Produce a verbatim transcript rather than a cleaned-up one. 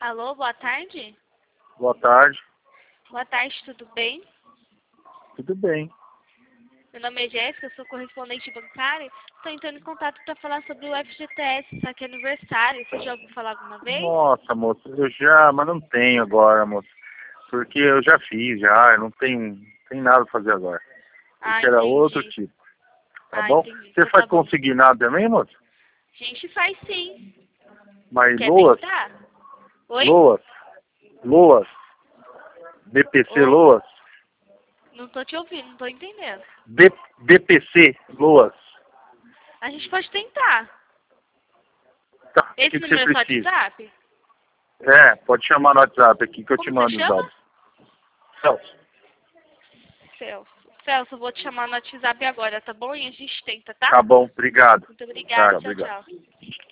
Alô, boa tarde? Boa tarde. Boa tarde, tudo bem? Tudo bem. Meu nome é Jéssica, eu sou correspondente bancária. Estou entrando em contato para falar sobre o F G T S, só que é aniversário. Você já ouviu falar alguma vez? Nossa, moça, eu já, mas não tenho agora, moça. Porque eu já fiz, já, eu não tenho, não tem nada pra fazer agora. Ah, Porque era entendi. outro tipo. Tá Ah, bom? entendi. Você Então faz tá bom. consignado também, moça? A gente faz sim. Mas Quer Loas? tentar? Oi? Loas? Loas? B P C Oi? Loas? Não tô te ouvindo, não tô entendendo. B, BPC Loas? A gente pode tentar. Tá, o Esse que, que você número é seu precisa? WhatsApp? É, pode chamar no WhatsApp aqui que eu te Como você mando os chama? dados. Celso. Celso. Celso, eu vou te chamar no WhatsApp agora, tá bom? E a gente tenta, tá? Tá bom, obrigado. Muito obrigada. Tá, Tchau, obrigado. tchau.